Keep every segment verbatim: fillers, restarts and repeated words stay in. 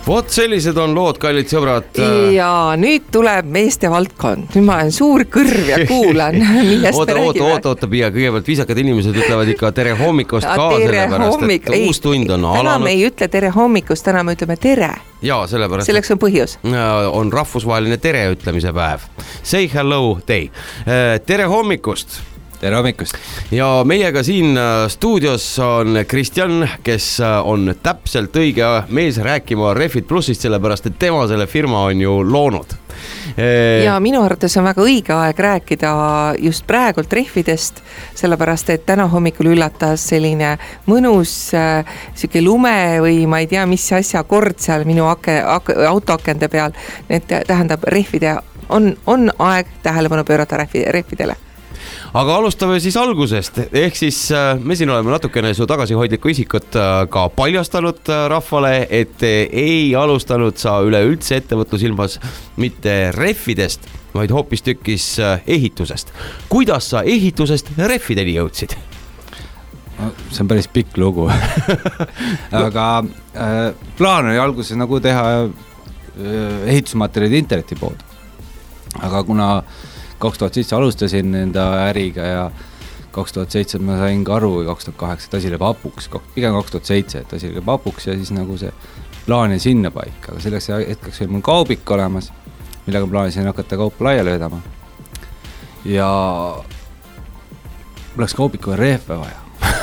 Vot sellised on lood, kallid sõbrad. Ja nüüd tuleb meeste valdkond. Nüüd ma olen suur kõrv ja kuulan, millest oota, me räägime. Oota, oota, Pia, kõigepealt viisakad inimesed ütlevad ikka tere hommikust ka tere sellepärast, hommik. et ei, uus tund on täna alanud. me ei ütle tere hommikust, täna me ütleme tere. Jaa, sellepärast. Selleks on põhjus. On rahvusvaheline tere ütlemise päev. Say hello day. Tere hommikust. Tere hommikust. Ja meiega siin stuudios on Kristjan, kes on täpselt õige mees rääkima Refit Plussist, sellepärast, et tema selle firma on ju loonud. Ja minu arvates on väga õige aeg rääkida just praegult Refidest, sellepärast, et täna hommikul üllatas selline mõnus siuke lume või ma ei tea, mis asja kord seal minu ake, ake, autoakende peal. Need tähendab Refide, on, on aeg tähelepanu pöörata Refidele. Aga alustame siis algusest, ehk siis me siin oleme natukene su tagasihoidlikku isikut ka paljastanud rahvale, et ei alustanud sa üleüldse ettevõtlusilmas mitte Refidest, vaid hoopis tükis ehitusest. Kuidas sa ehitusest Refideni jõudsid? No, see on päris pikk lugu. Aga äh, plaan oli alguses nagu teha äh, ehitusmaterjalid interneti pood. Aga kuna kaks tuhat seitse alustasin enda äriga ja kaks tuhat seitse ma sain ka aru või kaks tuhat kaheksa, et asi läheb apuks, pigem kaks tuhat seitse, et asi läheb apuks ja siis nagu see plaani sinna paika, aga selleks hetkeks oli mul kaubik olemas, millega plaanisin hakata kaupa laiali vedama ja mul läks kaubikuga rehve vaja.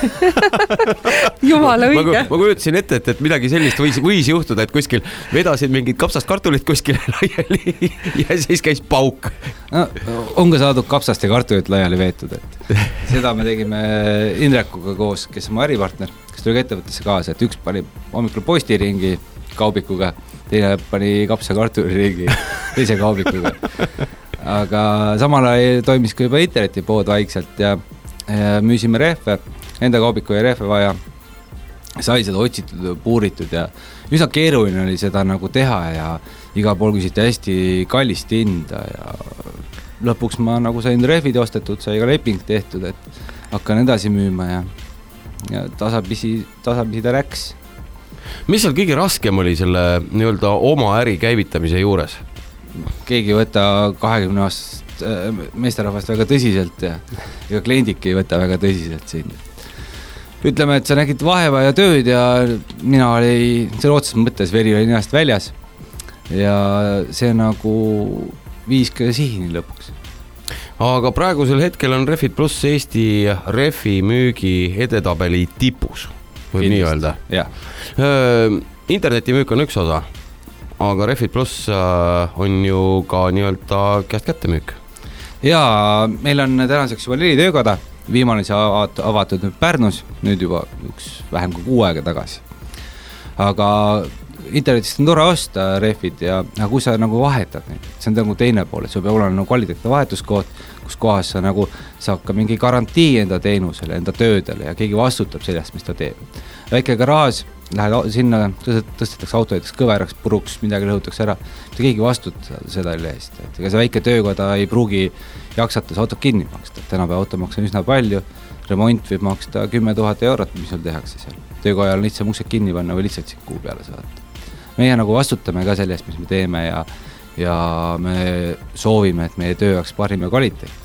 Jumala õige. Ma, ma kujutasin ette, et, et midagi sellist võis, võis juhtuda, et kuskil vedasid mingid kapsast kartulit kuskile laiali ja siis käis pauk. No, on ka saadud kapsast ja kartulit laiali veetud, et seda me tegime Indrekuga koos, kes on mu äripartner, kes tuli ettevõttesse kaasa, et üks pani hommikul postiringi kaubikuga, teine pani kapsa kartuliringi teise kaubikuga. Aga samal ajal toimis ka juba internetipood vaikselt ja, ja müüsime rehve, enda kaubiku ja rehve vaja, sai seda otsitud, puuritud ja üsna keeruline oli seda nagu teha ja igal pool küsiti hästi kallist hinda ja lõpuks ma nagu sain rehvid ostetud, sai ka leping tehtud, et hakkan edasi müüma ja, ja tasapisi, tasapisi ta läks. Mis seal kõige raskem oli selle nii-öelda oma äri käivitamise juures? Keegi ei võta kahekümne aastast meesterahvast väga tõsiselt ja ega kliendik ei võta väga tõsiselt siin. Ütleme, et sa nägid vaeva ja tööd ja mina oli selle otses mõttes veri oli ninast väljas ja see nagu viis ka sihini lõpuks. Aga praegusel hetkel on Refit Pluss Eesti Refi müügi edetabeli tipus, võib nii öelda. Interneti müük on üks osa, aga Refit Pluss on ju ka nii-öelda käest kätte müük. Ja meil on tänaseks juba neli töökoda. Viimane see avatud nüüd Pärnus, nüüd juba üks vähem kui kuu aega tagasi. Aga internetist on tore osta rehvid ja kui sa nagu vahetad neid, see on nagu teine pool, et sul peab olema nagu kvaliteetne vahetuskoht, kus kohas sa nagu saab ka mingi garantii enda teenusele, enda töödele ja keegi vastutab sellest, mis ta teeb. Väike garaaž, lähed sinna, tõstetakse auto näiteks kõveraks, puruks, midagi lõhutakse ära, mitte keegi vastutab seda eest. Ega see väike töökoda ei pruugi jaksates autot kinni maksta. Tänapäeva automaks on üsna palju, remont võib maksta kümme tuhat eurot, mis sul tehakse seal. Töökojal on lihtsalt uksed kinni panna või lihtsalt siin kuu peale saata. Meie nagu vastutame ka sellest, mis me teeme ja, ja me soovime, et meie töö oleks parim ja kvaliteet.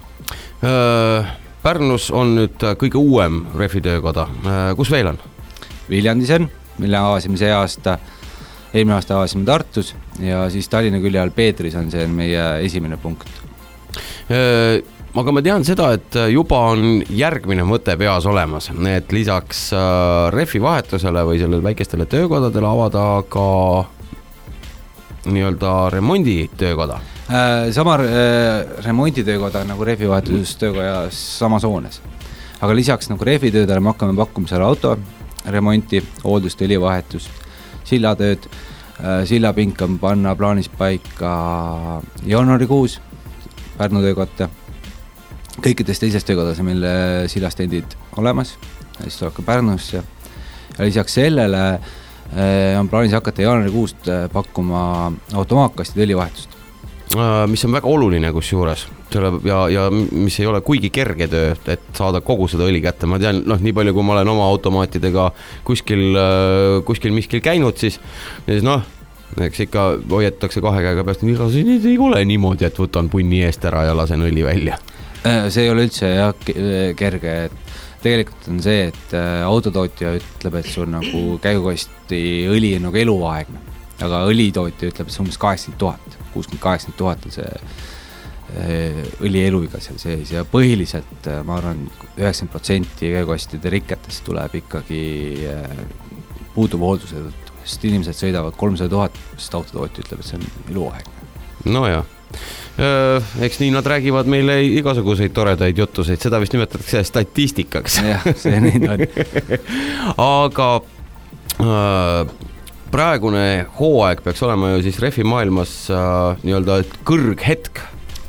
Pärnus on nüüd kõige uuem Refi töökoda. Kus veel on? Viljandis on, mille avasime see aasta, eelmine aasta avasime Tartus ja siis Tallinna külje all Peetris on see meie esimene punkt. Aga ma tean seda, et juba on järgmine mõte peas olemas, et lisaks Refi vahetusele või sellele väikestele töökodadele avada ka nii-öelda remondi töökoda. Sama remondi töökoda nagu Refi vahetus töökojas samas hoones. Aga lisaks nagu Refi töödele me hakkame pakkuma seal auto remonti, hooldust, õlivahetus, sillatööd, sillapink on panna plaanis paika jaanuarikuus Pärnu töökotta. Kõikides teisest töökodas on meil sillastendid olemas, siis tuleb ka Pärnusse ja lisaks sellele on plaanis hakata jaanuarikuust pakkuma automaatkastide õlivahetust. mis on väga oluline kus juures ja, ja mis ei ole kuigi kerge töö, et saada kogu seda õli kätte. Ma tean, noh, nii palju kui ma olen oma automaatidega kuskil, kuskil miskil käinud, siis, siis noh, eks ikka hoiatakse kahe käega peast, see ei ole niimoodi, et võtan punni eest ära ja lasen õli välja. See ei ole üldse jah, kerge, et tegelikult on see, et autotootja ütleb, et sul nagu käigukasti õli on nagu eluaegne, aga õlitootja ütleb, et see umbes kaheksakümmend tuhat, kuuskümmend kaheksakümmend tuhat on see õli eluiga seal sees ja põhiliselt ma arvan, üheksakümmend protsenti käigukastide riketest tuleb ikkagi puuduva hoolduse tõttu, sest inimesed sõidavad kolmsada tuhat, sest autotootja ütleb, et see on eluaegne. No jah. Eks nii nad räägivad meile igasuguseid toredaid jutuseid, seda vist nimetatakse statistikaks. Jah, see nii on. Aga äh, praegune hooaeg peaks olema ju siis refi maailmas äh, nii-öelda kõrghetk.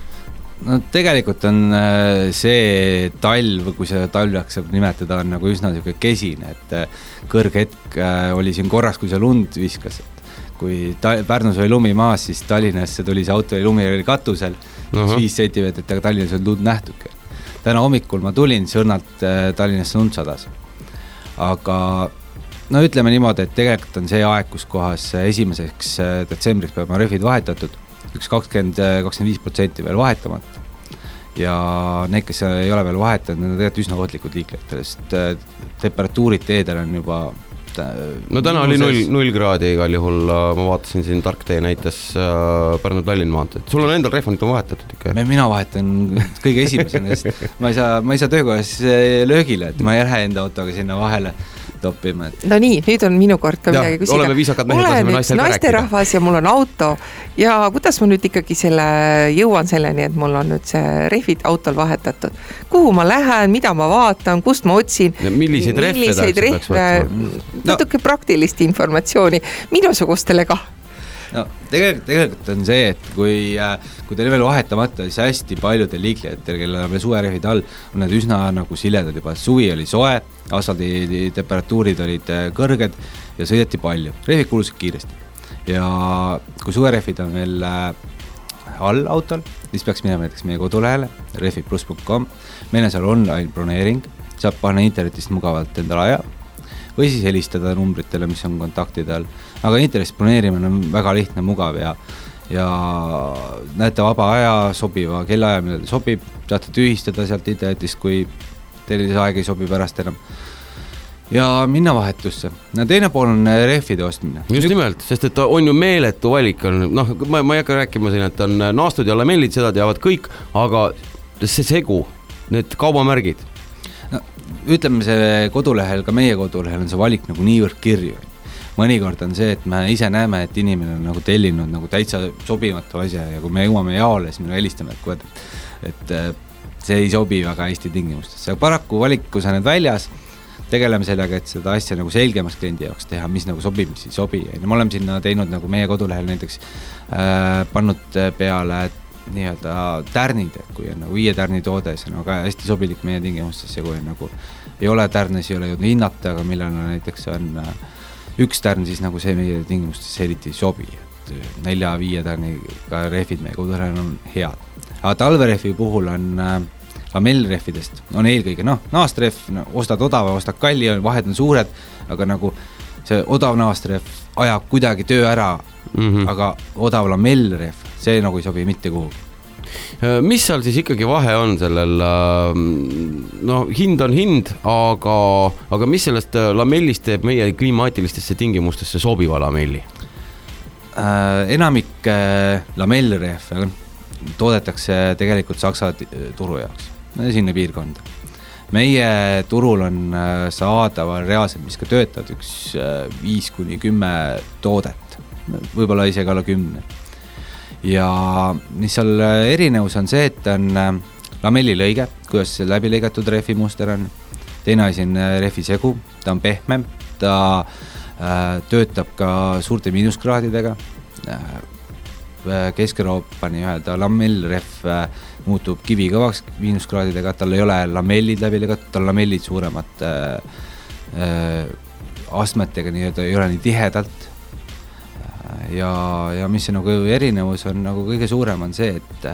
No tegelikult on äh, see talv, kui see talvjaks saab nimetada, on nagu üsna selline kesine, et kõrghetk äh, oli siin korras, kui see lund viskas. Kui ta, Pärnus oli lumi maas, siis Tallinnasse tuli see auto ja lumi oli katusel, uh-huh. viis sentimeetrit, aga Tallinnas on lund nähtuke. Täna hommikul ma tulin, sõrnalt Tallinnasse lund sadas. Aga no ütleme niimoodi, et tegelikult on see aeg, kus kohas esimeseks detsembriks peab ma rehvid vahetatud, üks kakskümmend kuni kakskümmend viis protsenti veel vahetamata. Ja need, kes ei ole veel vahetanud, need on tegelikult üsna ohtlikud liiklejatele, sest temperatuurid teedel on juba no täna oli null, null kraadi igal juhul, ma vaatasin siin Tarktee näites Pärnu-Tallinn maanteed. Sul on endal refonit on vahetatud ikka? Mina vahetan kõige esimesena, sest ma ei saa, ma ei saa töökohas löögile, et ma ei lähe enda autoga sinna vahele toppima. Et... No nii, nüüd on minu kord ka ja, midagi küsida. Oleme viisakad mehed, laseme naistel ka rääkida. Naisterahvas ja mul on auto ja kuidas ma nüüd ikkagi selle jõuan selleni, et mul on nüüd see rehvid autol vahetatud. Kuhu ma lähen, mida ma vaatan, kust ma otsin? Ja milliseid rehve natuke no. Praktilist informatsiooni minusugustele ka. No, tegelikult, tegelikult on see, et kui, kui teil veel vahetamata, siis hästi paljudel liiklejatel, kellel on veel suverehvid all, on need üsna nagu siledad juba. Suvi oli soe, asfaldi temperatuurid olid kõrged ja sõideti palju. Rehvid kulusid kiiresti. Ja kui suverehvid on veel all autol, siis peaks minema näiteks meie kodulehele rehvid plus punkt com. Meil on seal online broneering, saab panna internetist mugavalt endale aja või siis helistada numbritele, mis on kontaktide all. Aga internetist broneerimine on väga lihtne, mugav ja, ja näete vaba aja, sobiva kellaaja, millal sobib, saate tühistada sealt internetist, kui teil aeg ei sobi pärast enam. Ja minna vahetusse. No, teine pool on rehvide ostmine. Just nimelt, sest et on ju meeletu valik. No, ma, ma ei hakka rääkima siin, et on naastud ja lamellid, seda teavad kõik, aga see segu, need kaubamärgid. No, ütleme see kodulehel, ka meie kodulehel on see valik nagu niivõrd kirju. Mõnikord on see, et me ise näeme, et inimene on nagu tellinud nagu täitsa sobimatu asja ja kui me jõuame jaole, siis me helistame, et, et, et see ei sobi väga Eesti tingimustesse. Aga paraku valikus on need väljas, tegeleme sellega, et seda asja nagu selgemaks kliendi jaoks teha, mis nagu sobib, mis ei sobi. Ja me oleme sinna teinud nagu meie kodulehel näiteks äh, pannud peale nii-öelda tärnid, et kui on nagu viie tärni toode, see on aga hästi sobilik meie tingimustesse, kui on nagu ei ole tärnes, ei ole jõudnud hinnata, aga millal näiteks on äh, üks tärn, siis nagu see meie tingimustesse eriti ei sobi, et nelja-viie tärniga rehvid meie kodulehel on head. Aga talverehvi puhul on äh, lamellrehvidest on eelkõige, noh, naastrehv, no, ostad odava, ostad kalli, vahed on suured, aga nagu see odav naastrehv ajab kuidagi töö ära, mm-hmm. aga odav lamellrehv, see nagu ei sobi mitte kuhu. Mis seal siis ikkagi vahe on sellel, no hind on hind, aga, aga mis sellest lamellist teeb meie klimaatilistesse tingimustesse sobiva lamelli? Äh, enamik äh, lamellrehve toodetakse tegelikult Saksa turu jaoks, sinna piirkonda. Meie turul on saadaval reaalselt, mis ka töötavad üks viis kuni kümme toodet, võib-olla isegi alla kümne. Ja mis seal erinevus on see, et on lamellilõige, kuidas see läbi lõigatud rehvi muster on. Teine asi on rehvi segu, ta on pehmem, ta äh, töötab ka suurte miinuskraadidega. Kesk-Euroopa nii-öelda lamellrehv muutub kivi kõvaks miinuskraadidega, tal ei ole lamellid läbi lõigatud, tal lamellid suuremat äh, astmetega nii-öelda ei ole nii tihedalt. ja, ja mis see nagu erinevus on nagu kõige suurem on see, et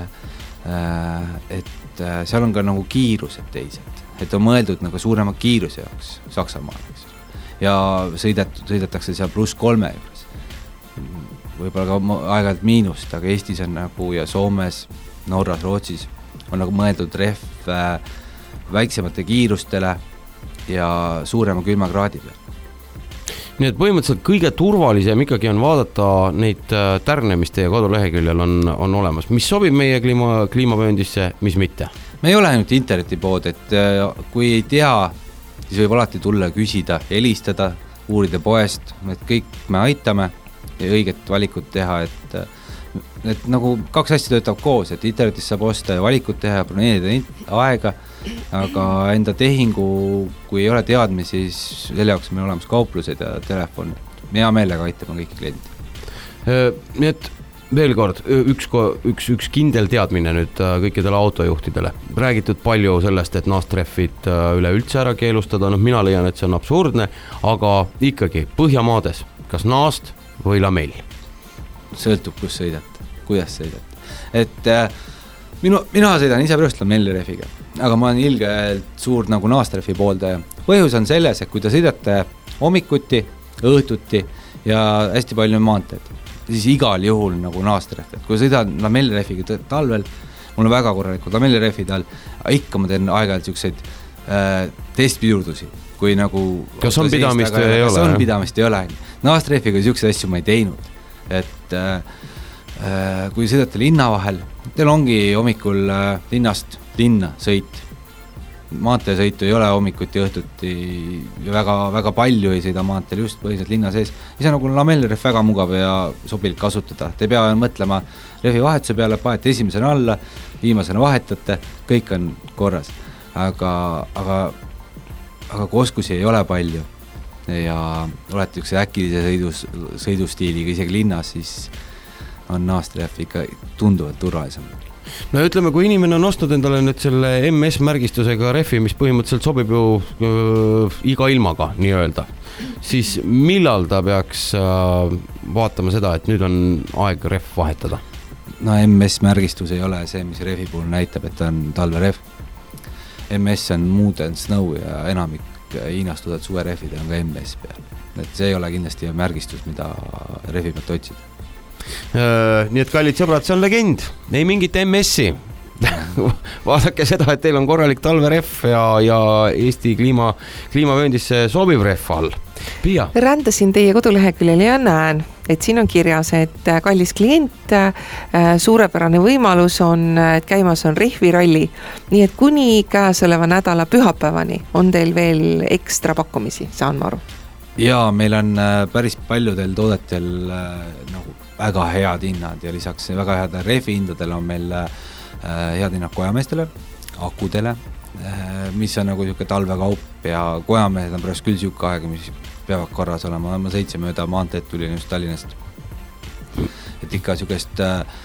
äh, et seal on ka nagu kiirused teised, et on mõeldud nagu suurema kiiruse jaoks Saksamaal, eks. Ja sõidet, sõidetakse seal pluss kolme juures. Võib-olla ka aeg-ajalt miinust, aga Eestis on nagu ja Soomes, Norras, Rootsis on nagu mõeldud rehv äh, väiksemate kiirustele ja suurema külmakraadi peal. Nii et põhimõtteliselt kõige turvalisem ikkagi on vaadata neid tärne, mis teie koduleheküljel on, on olemas. Mis sobib meie kliima, kliimavööndisse, mis mitte? Me ei ole ainult internetipood, et kui ei tea, siis võib alati tulla küsida, helistada, uurida poest, et kõik me aitame ja õiget valikut teha, et, et nagu kaks asja töötab koos, et internetis saab osta ja valikut teha ja broneerida aega, aga enda tehingu, kui ei ole teadmisi, siis selle jaoks meil olemas kauplused ja telefon. Me hea meelega aitame kõiki kliente. Nii et veel kord, üks, üks, üks kindel teadmine nüüd kõikidele autojuhtidele. Räägitud palju sellest, et naastrehvid üle üldse ära keelustada, no mina leian, et see on absurdne, aga ikkagi Põhjamaades, kas naast või lamell? Sõltub, kus sõidad, kuidas sõidad. Et äh, minu, mina sõidan ise praegu lamellirehviga, aga ma olen ilgelt suur nagu naastrehvi pooldaja. Põhjus on selles, et kui te sõidate hommikuti, õhtuti ja hästi palju maanteed, siis igal juhul nagu naastrehv. Kui sõidan lamellirehviga talvel, mul on väga korralikud lamellirehvid all, ikka ma teen aeg-ajalt siukseid äh, testpidurdusi. Kui nagu kas on pidamist või ei ole? Kas on pidamist ei ole. Naastrehviga siukseid asju ma ei teinud. Et äh, kui sõidate linna vahel, teil ongi hommikul äh, linnast linna sõit. Maanteesõitu ei ole hommikuti õhtuti ja väga, väga palju ei sõida maanteel just põhiselt linna sees. Ja see on nagu lamellirehv väga mugav ja sobilik kasutada. Te pea mõtlema rehvi vahetuse peale, paete esimesena alla, viimasena vahetate, kõik on korras. Aga, aga aga kui oskusi ei ole palju ja olete üks äkilise sõidus, sõidustiiliga isegi linnas, siis on naastrehv ikka tunduvalt turvalisem. No ütleme, kui inimene on ostnud endale nüüd selle M S-märgistusega rehvi, mis põhimõtteliselt sobib ju äh, iga ilmaga nii-öelda, siis millal ta peaks äh, vaatama seda, et nüüd on aeg rehv vahetada? No M S-märgistus ei ole see, mis rehvi puhul näitab, et ta on talverehv. M S on Mood and Snow ja enamik Hiinast tudat suverehvid on ka M S peal. Et see ei ole kindlasti märgistus, mida rehvi pealt otsida. Äh, nii et kallid sõbrad, see on legend, ei mingit M S-i. Vaadake seda, et teil on korralik talverehv ja, ja Eesti kliima, kliimavööndisse sobiv rehv all. Pia. Rändasin teie koduleheküljel ja näen, et siin on kirjas, et kallis klient, suurepärane võimalus on, et käimas on rehviralli. Nii et kuni käesoleva nädala pühapäevani on teil veel ekstra pakkumisi, saan ma aru? Jaa, meil on päris paljudel toodetel nagu väga head hinnad ja lisaks väga head rehvihindadel on meil head hinnad kojameestele, akudele, mis on nagu niisugune talvekaup ja kojamehed on pärast küll siuke aega, mis peavad korras olema. Ma seitse mööda maanteed tulin just Tallinnast. Et ikka niisugust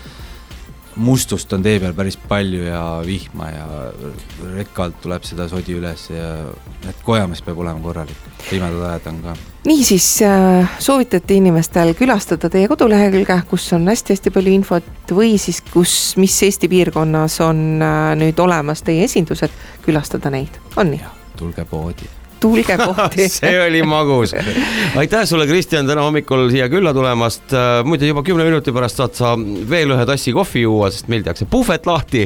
mustust on tee peal päris palju ja vihma ja rekkalt tuleb seda sodi üles ja et kojamees peab olema korralik. Pimedad ajad on ka. Nii siis soovitati inimestel külastada teie kodulehekülge, kus on hästi-hästi palju infot või siis kus, mis Eesti piirkonnas on nüüd olemas teie esindused, külastada neid. On nii? Tulge poodi. Tulge poodi. See oli magus. Aitäh sulle, Kristjan, täna hommikul siia külla tulemast. Muide, juba kümne minuti pärast saad sa veel ühe tassi kohvi juua, sest meil tehakse puhvet lahti.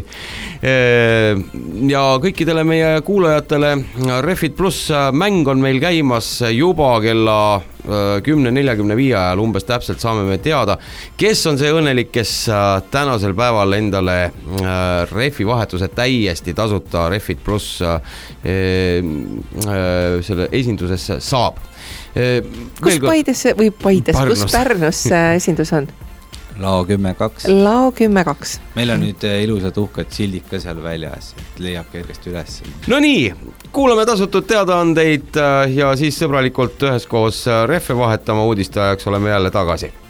Ja kõikidele meie kuulajatele Refit Plus mäng on meil käimas juba kella kümne neljakümne viie ajal umbes täpselt saame me teada, kes on see õnnelik, kes tänasel päeval endale rehvi vahetuse täiesti tasuta Refit Plus selle esindusesse saab. Kus Paides või Paides, kus Pärnus esindus on? Lao kümme kaks. Lao kümme kaks. Meil on nüüd ilusad uhked sildid ka seal väljas, et leiab kergesti üles. No nii, kuulame tasutud teadaandeid ja siis sõbralikult üheskoos rehve vahetama uudiste ajaks oleme jälle tagasi.